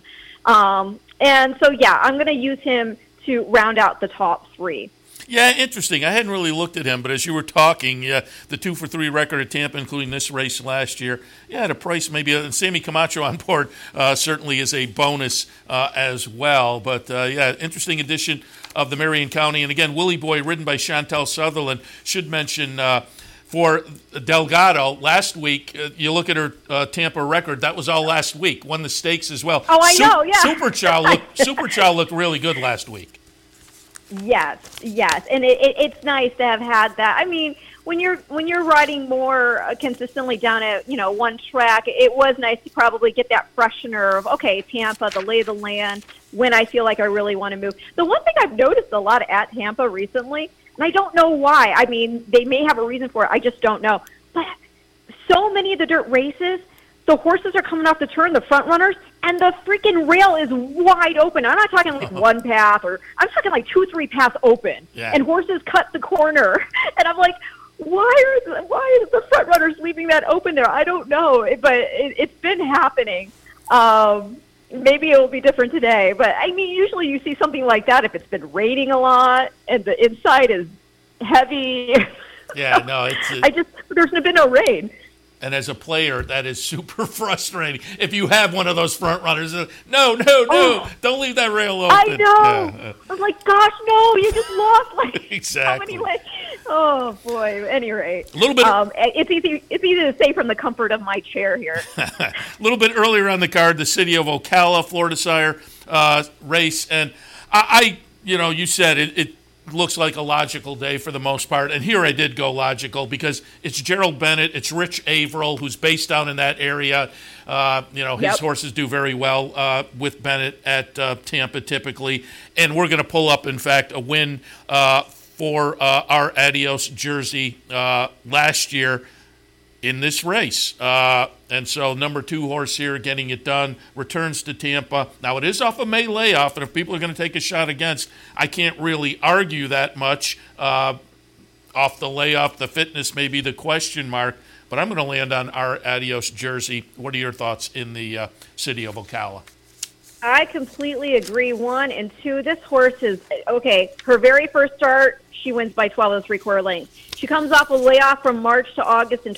And so, I'm going to use him to round out the top 3. Yeah, interesting. I hadn't really looked at him, but as you were talking, the 2 for 3 record at Tampa, including this race last year, at a price maybe, and Sammy Camacho on board certainly is a bonus as well. But, interesting addition of the Marion County. And again, Willie Boy, ridden by Chantel Sutherland, should mention for Delgado last week. You look at her Tampa record, that was all last week. Won the stakes as well. Oh, I know, yeah. Super Chow looked really good last week. Yes, and it's nice to have had that. I mean, when you're riding more consistently down at one track, it was nice to probably get that freshener of Tampa, the lay of the land, when I feel like I really want to move. The one thing I've noticed a lot at Tampa recently, and I don't know why. I mean, they may have a reason for it. I just don't know. But so many of the dirt races, the horses are coming off the turn, the front runners, and the freaking rail is wide open. I'm not talking like one path, I'm talking like 2-3 paths open. Yeah. And horses cut the corner. And I'm like, why is the front runners leaving that open there? I don't know, but it's been happening. Maybe it will be different today. But, I mean, usually you see something like that if it's been raining a lot and the inside is heavy. Yeah, no, there's been no rain. And as a player, that is super frustrating. If you have one of those front runners, no, don't leave that rail open. I know. I'm like, gosh, no, you just lost exactly. How many legs? Oh boy. At any rate, a little bit. It's easy to say from the comfort of my chair here. A little bit earlier on the card, the City of Ocala, Florida Sire race, and I you said it looks like a logical day for the most part. And here I did go logical because it's Gerald Bennett, it's Rich Averill, who's based down in that area. His horses do very well with Bennett at Tampa typically. And we're going to pull up, in fact, a win for our Adios jersey last year in this race. And so number 2 horse here getting it done, returns to Tampa. Now it is off a May layoff, and if people are going to take a shot against, I can't really argue that much. Off the layoff, the fitness may be the question mark, but I'm going to land on our Adios jersey. What are your thoughts in the city of Ocala? I completely agree. 1 and 2, this horse is, okay, her very first start, she wins by 12 3/4 lengths. She comes off a layoff from March to August in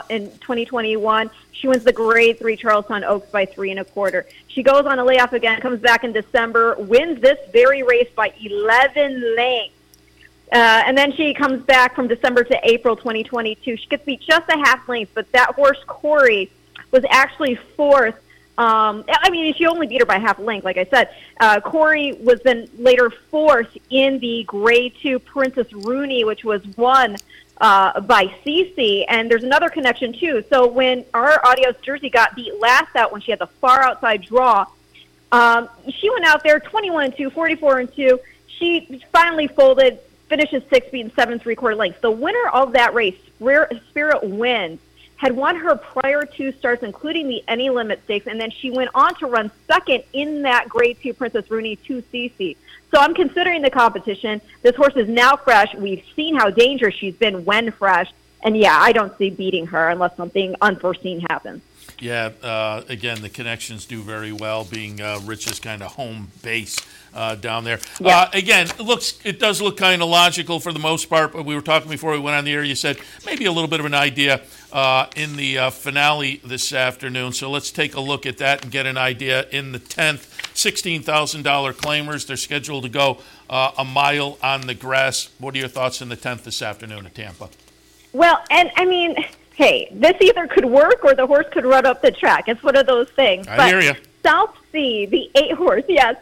2021. She wins the Grade 3 Charlestown Oaks by 3 1/4. She goes on a layoff again, comes back in December, wins this very race by 11 lengths. And then she comes back from December to April 2022. She gets beat just a half length, but that horse, Corey, was actually 4th. She only beat her by half a length, like I said. Corey was then later 4th in the Grade 2 Princess Rooney, which was won by Cece. And there's another connection, too. So when our Adios jersey got beat last out when she had the far outside draw, she went out there 21-2, 44-2. She finally folded, finishes 6th, beating 7 3/4 lengths. The winner of that race, Spirit Wind, had won her prior 2 starts, including the Any Limit Stakes, and then she went on to run 2nd in that Grade 2 Princess Rooney to Cece. So I'm considering the competition. This horse is now fresh. We've seen how dangerous she's been when fresh. And, I don't see beating her unless something unforeseen happens. Yeah, again, the connections do very well, being Rich's kind of home base down there. Yeah. Again, it does look kind of logical for the most part, but we were talking before we went on the air. You said maybe a little bit of an idea in the finale this afternoon. So let's take a look at that and get an idea. In the 10th, $16,000 claimers. They're scheduled to go a mile on the grass. What are your thoughts in the 10th this afternoon at Tampa? Well, and hey, this either could work or the horse could run up the track. It's one of those things. I hear you. South Sea, the 8 horse,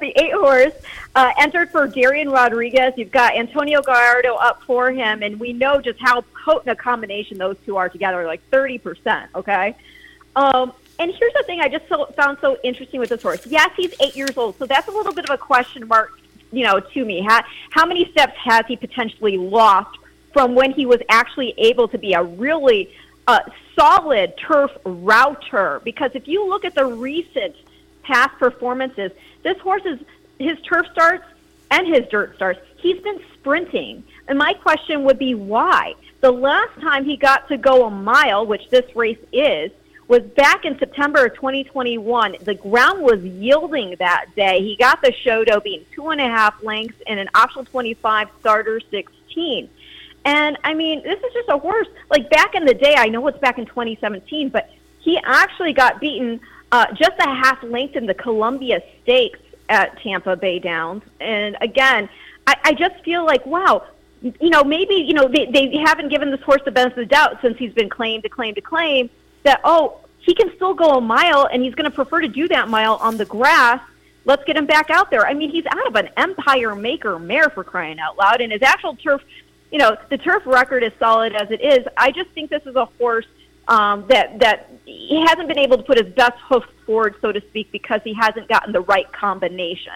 entered for Darian Rodriguez. You've got Antonio Gallardo up for him, and we know just how potent a combination those two are together, like 30%, okay? And here's the thing I just found so interesting with this horse. Yes, he's 8 years old, so that's a little bit of a question mark, to me. How many steps has he potentially lost from when he was actually able to be a really solid turf router? Because if you look at the recent past performances, this horse his turf starts and his dirt starts, he's been sprinting. And my question would be why? The last time he got to go a mile, which this race is, was back in September of 2021. The ground was yielding that day. He got the Shodo being 2.5 lengths in an optional 25 starter 16. And, this is just a horse, like back in the day, I know it's back in 2017, but he actually got beaten just a half length in the Columbia Stakes at Tampa Bay Downs. And, again, I just feel like, wow, maybe, they haven't given this horse the benefit of the doubt since he's been claimed that, he can still go a mile, and he's going to prefer to do that mile on the grass. Let's get him back out there. He's out of an Empire Maker mare, for crying out loud, and his actual turf, the turf record is solid as it is. I just think this is a horse that he hasn't been able to put his best hoof forward, so to speak, because he hasn't gotten the right combination.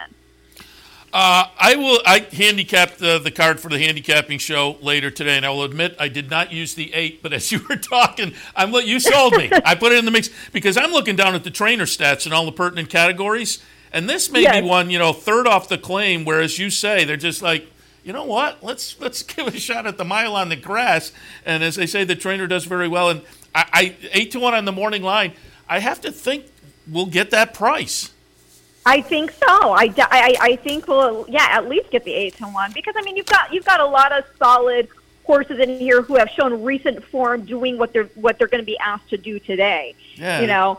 I handicapped the card for the handicapping show later today, and I will admit I did not use the 8, but as you were talking, you sold me. I put it in the mix because I'm looking down at the trainer stats and all the pertinent categories, and this may be one, third off the claim, whereas you say, they're just like, you know what, let's give it a shot at the mile on the grass, and as they say, the trainer does very well, and I 8-1 on the morning line, I have to think we'll get that price. I think so. I think we'll at least get the 8-1 because you've got a lot of solid horses in here who have shown recent form doing what they're going to be asked to do today. Yeah.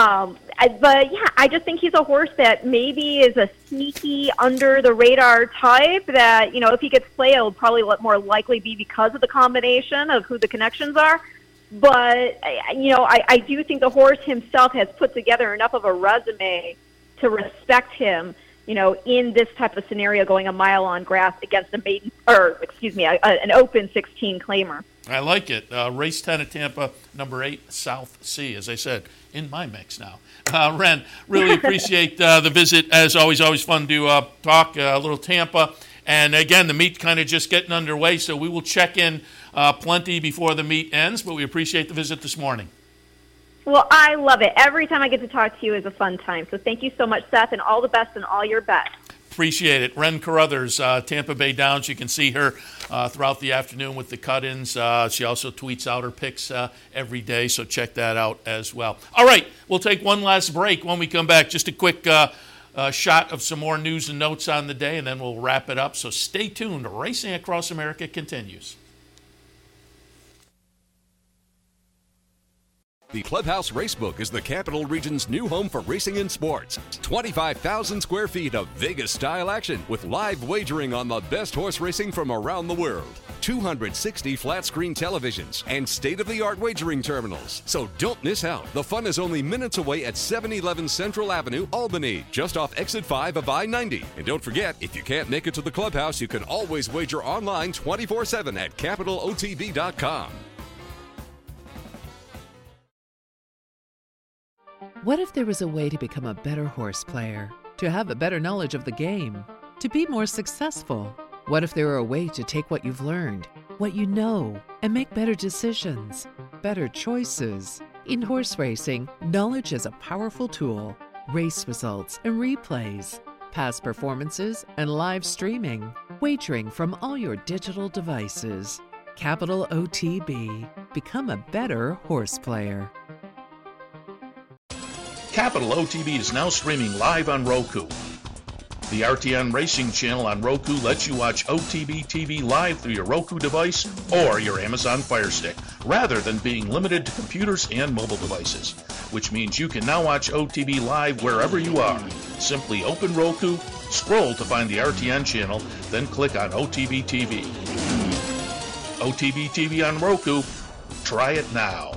I just think he's a horse that maybe is a sneaky under the radar type that if he gets play, it'll probably more likely be because of the combination of who the connections are. But I do think the horse himself has put together enough of a resume to respect him in this type of scenario, going a mile on grass against an open 16 claimer. I like it. Race 10 at Tampa, number 8, South Sea, as I said, in my mix now. Ren, really appreciate the visit. As always fun to talk a little Tampa. And again, the meet kind of just getting underway, so we will check in plenty before the meet ends, but we appreciate the visit this morning. Well, I love it. Every time I get to talk to you is a fun time. So thank you so much, Seth, and all the best and all your best. Appreciate it. Ren Carruthers, Tampa Bay Downs. You can see her throughout the afternoon with the cut-ins. She also tweets out her picks every day, so check that out as well. All right, we'll take one last break. When we come back, just a quick shot of some more news and notes on the day, and then we'll wrap it up. So stay tuned. Racing Across America continues. The Clubhouse Racebook is the Capital Region's new home for racing and sports. 25,000 square feet of Vegas-style action with live wagering on the best horse racing from around the world. 260 flat-screen televisions and state-of-the-art wagering terminals. So don't miss out. The fun is only minutes away at 711 Central Avenue, Albany, just off Exit 5 of I-90. And don't forget, if you can't make it to the Clubhouse, you can always wager online 24/7 at capitalotb.com. What if there was a way to become a better horse player, to have a better knowledge of the game, to be more successful? What if there were a way to take what you've learned, what you know, and make better decisions, better choices? In horse racing, knowledge is a powerful tool. Race results and replays, past performances and live streaming, wagering from all your digital devices. Capital OTB. Become a better horse player. Capital OTB is now streaming live on Roku. The RTN Racing channel on Roku lets you watch OTB TV live through your Roku device or your Amazon Fire Stick, rather than being limited to computers and mobile devices, which means you can now watch OTB live wherever you are. Simply open Roku, scroll to find the RTN channel, then click on OTB TV. OTB TV on Roku. Try it now.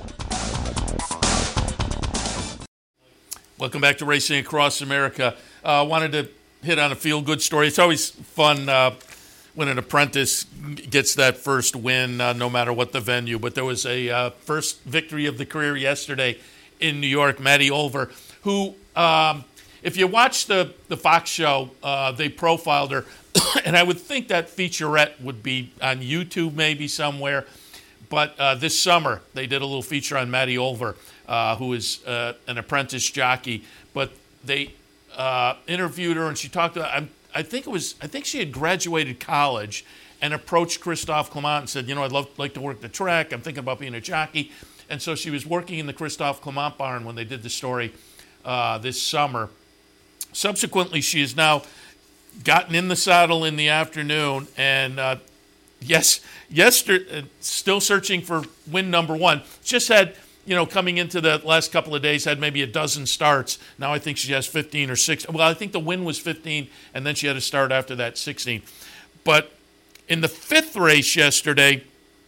Welcome back to Racing Across America. Wanted to hit on a feel-good story. It's always fun when an apprentice gets that first win, no matter what the venue. But there was a first victory of the career yesterday in New York. Maddie Olver, who, if you watch the Fox show, they profiled her. And I would think that featurette would be on YouTube maybe somewhere. But this summer, they did a little feature on Maddie Olver, who is an apprentice jockey. But they interviewed her, and she talked about, I think she had graduated college and approached Christophe Clement and said, I'd like to work the track. I'm thinking about being a jockey. And so she was working in the Christophe Clement barn when they did the story this summer. Subsequently, she has now gotten in the saddle in the afternoon, and yesterday, still searching for win number one. Just had, coming into the last couple of days, had maybe a dozen starts. Now I think she has 15 or 16. Well, I think the win was 15, and then she had a start after that, 16. But in the fifth race yesterday,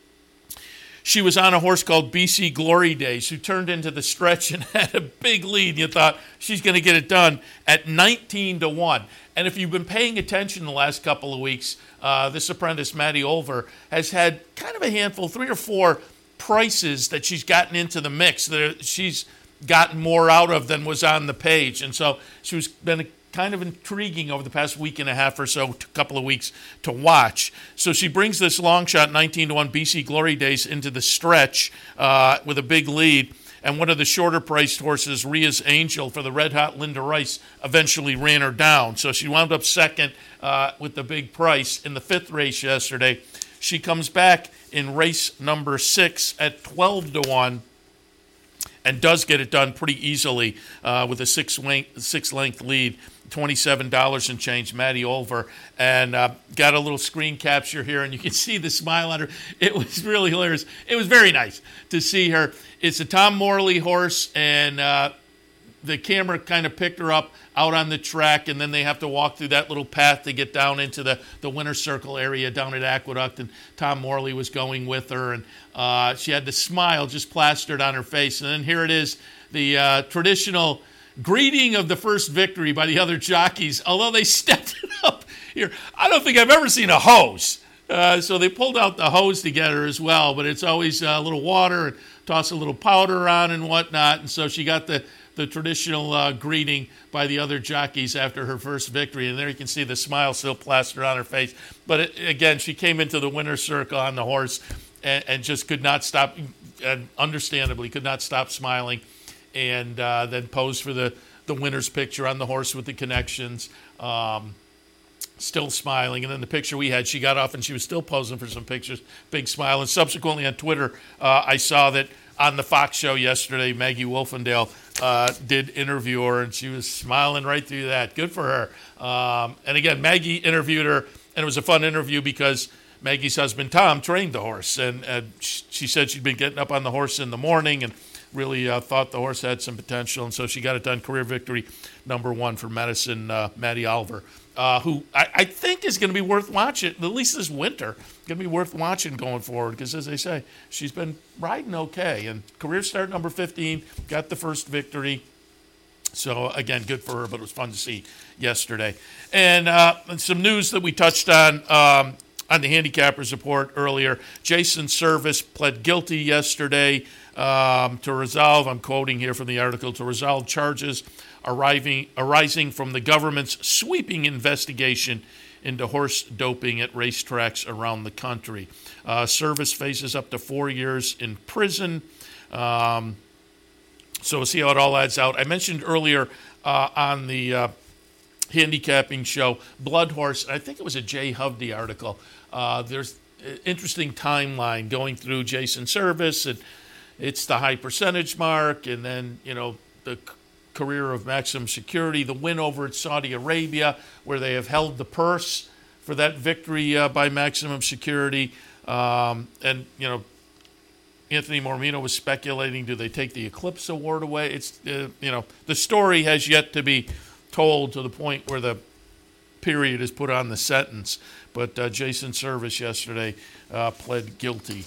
she was on a horse called BC Glory Days, who turned into the stretch and had a big lead. You thought she's going to get it done at 19-1. And if you've been paying attention the last couple of weeks, this apprentice, Maddie Olver, has had kind of a handful, 3 or 4 prices that she's gotten into the mix that she's gotten more out of than was on the page. And so she was been kind of intriguing over the past week and a half or so, couple of weeks to watch. So she brings this long shot 19-1 BC Glory Days into the stretch with a big lead. And one of the shorter priced horses, Ria's Angel, for the red hot Linda Rice, eventually ran her down. So she wound up second with the big price in the fifth race yesterday. She comes back in race number 6 at 12-1 and does get it done pretty easily with a six-length lead, $27 and change, Maddie Olver. And got a little screen capture here, and you can see the smile on her. It was really hilarious. It was very nice to see her. It's a Tom Morley horse, and the camera kind of picked her up out on the track, and then they have to walk through that little path to get down into the winner's circle area down at Aqueduct, and Tom Morley was going with her, and she had the smile just plastered on her face. And then here it is, the traditional greeting of the first victory by the other jockeys, although they stepped it up here. I don't think I've ever seen a hose. So they pulled out the hose together as well, but it's always a little water and toss a little powder on and whatnot. And so she got the traditional greeting by the other jockeys after her first victory. And there you can see the smile still plastered on her face. But again, she came into the winner's circle on the horse and just could not stop, understandably, could not stop smiling. And then posed for the winner's picture on the horse with the connections. Still smiling. And then the picture we had, she got off and she was still posing for some pictures, big smile. And subsequently on Twitter, I saw that on the Fox show yesterday, Maggie Wolfendale did interview her, and she was smiling right through that. Good for her. And again, Maggie interviewed her, and it was a fun interview because Maggie's husband, Tom, trained the horse. And she said she'd been getting up on the horse in the morning and really thought the horse had some potential. And so she got it done. Career victory #1 for Medicine, Maddie Oliver. Who I think is going to be worth watching, at least this winter, going to be worth watching going forward because, as I say, she's been riding okay. And career start number 15, got the first victory. So, again, good for her, but it was fun to see yesterday. And some news that we touched on the Handicappers Report earlier. Jason Service pled guilty yesterday to resolve, I'm quoting here from the article, to resolve charges arising from the government's sweeping investigation into horse doping at racetracks around the country. Service faces up to 4 years in prison. So we'll see how it all adds out. I mentioned earlier on the handicapping show, Blood Horse, I think it was a Jay Hovde article. There's an interesting timeline going through Jason Service, and it's the high percentage mark, and then, the career of Maximum Security, the win over at Saudi Arabia, where they have held the purse for that victory by Maximum Security. And, Anthony Mormino was speculating, do they take the Eclipse Award away? It's, the story has yet to be told to the point where the period is put on the sentence. But Jason Service yesterday pled guilty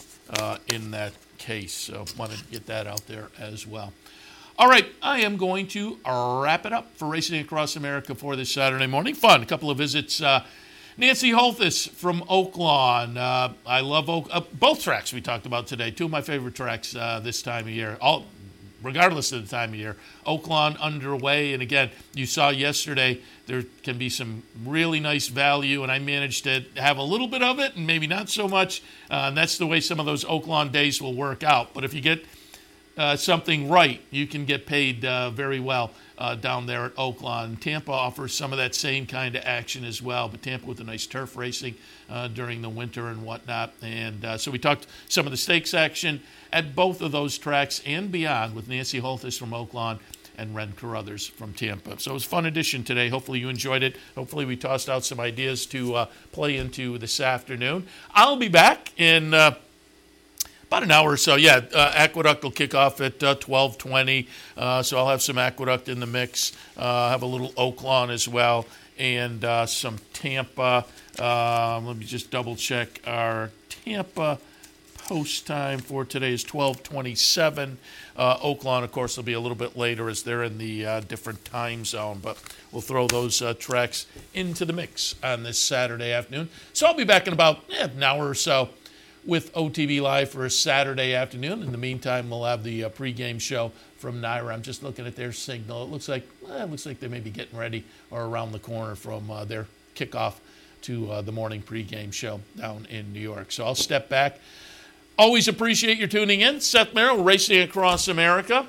in that case. So wanted to get that out there as well. All right, I am going to wrap it up for Racing Across America for this Saturday morning. Fun, a couple of visits. Nancy Holthus from Oaklawn. I love both tracks we talked about today. Two of my favorite tracks this time of year, regardless of the time of year. Oaklawn underway, and again, you saw yesterday there can be some really nice value, and I managed to have a little bit of it and maybe not so much. And that's the way some of those Oaklawn days will work out. But if you get something right, you can get paid very well down there at Oaklawn. Tampa offers some of that same kind of action as well, but Tampa with a nice turf racing during the winter and whatnot. And so we talked some of the stakes action at both of those tracks and beyond with Nancy Holthus from Oaklawn and Ren Carruthers from Tampa. So it was a fun edition today. Hopefully you enjoyed it. Hopefully we tossed out some ideas to play into this afternoon. I'll be back in about an hour or so. Aqueduct will kick off at 12:20, so I'll have some Aqueduct in the mix. Have a little Oaklawn as well, and some Tampa. Let me just double check. Our Tampa post time for today is 12:27. Oaklawn, of course, will be a little bit later as they're in the different time zone, but we'll throw those tracks into the mix on this Saturday afternoon. So I'll be back in about an hour or so with OTB Live for a Saturday afternoon. In the meantime, we'll have the pregame show from NYRA. I'm just looking at their signal. It looks like they may be getting ready or around the corner from their kickoff to the morning pregame show down in New York. So I'll step back. Always appreciate your tuning in. Seth Merrill, Racing Across America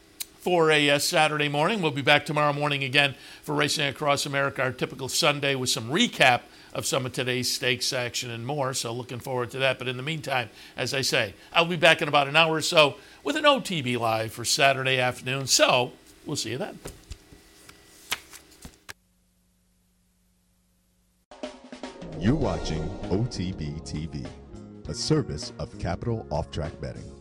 for a Saturday morning. We'll be back tomorrow morning again for Racing Across America, our typical Sunday with some recap of some of today's stakes action and more, so looking forward to that. But in the meantime, as I say, I'll be back in about an hour or so with an OTB Live for Saturday afternoon, so we'll see you then. You're watching OTB TV, a service of Capital Off Track Betting.